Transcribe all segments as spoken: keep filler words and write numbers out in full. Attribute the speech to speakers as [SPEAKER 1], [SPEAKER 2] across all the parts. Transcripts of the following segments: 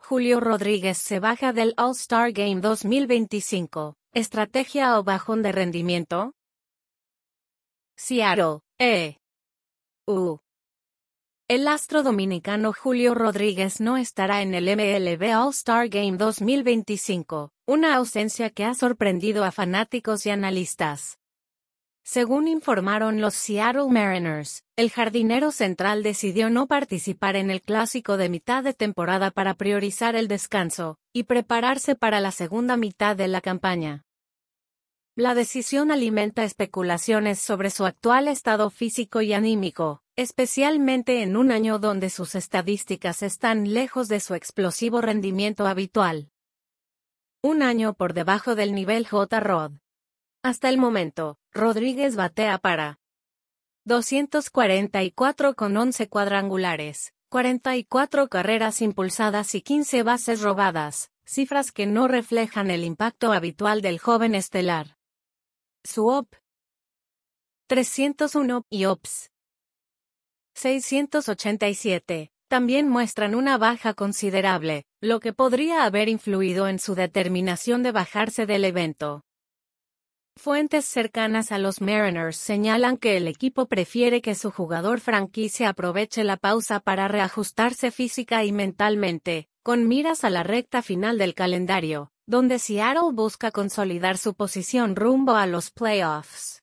[SPEAKER 1] Julio Rodríguez se baja del All-Star Game dos mil veinticinco. ¿Estrategia o bajón de rendimiento? Seattle, E. U. El astro dominicano Julio Rodríguez no estará en el M L B All-Star Game dos mil veinticinco, una ausencia que ha sorprendido a fanáticos y analistas. Según informaron los Seattle Mariners, el jardinero central decidió no participar en el clásico de mitad de temporada para priorizar el descanso y prepararse para la segunda mitad de la campaña. La decisión alimenta especulaciones sobre su actual estado físico y anímico, especialmente en un año donde sus estadísticas están lejos de su explosivo rendimiento habitual. Un año por debajo del nivel J-Rod. Hasta el momento, Rodríguez batea para doscientos cuarenta y cuatro con once cuadrangulares, cuarenta y cuatro carreras impulsadas y quince bases robadas, cifras que no reflejan el impacto habitual del joven estelar. Su O P trescientos uno y O P S seiscientos ochenta y siete también muestran una baja considerable, lo que podría haber influido en su determinación de bajarse del evento. Fuentes cercanas a los Mariners señalan que el equipo prefiere que su jugador franquicia aproveche la pausa para reajustarse física y mentalmente, con miras a la recta final del calendario, donde Seattle busca consolidar su posición rumbo a los playoffs.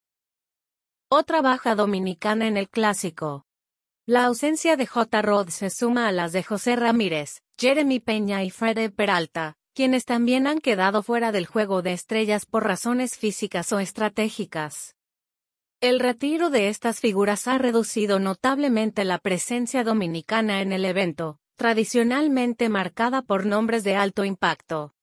[SPEAKER 1] Otra baja dominicana en el clásico. La ausencia de J-Rod se suma a las de José Ramírez, Jeremy Peña y Freddy Peralta, quienes también han quedado fuera del juego de estrellas por razones físicas o estratégicas. El retiro de estas figuras ha reducido notablemente la presencia dominicana en el evento, tradicionalmente marcada por nombres de alto impacto.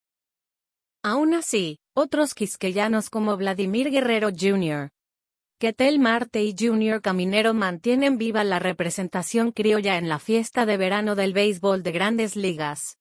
[SPEAKER 1] Aún así, otros quisqueyanos como Vladimir Guerrero junior, Ketel Marte y Junior Caminero mantienen viva la representación criolla en la fiesta de verano del béisbol de Grandes Ligas.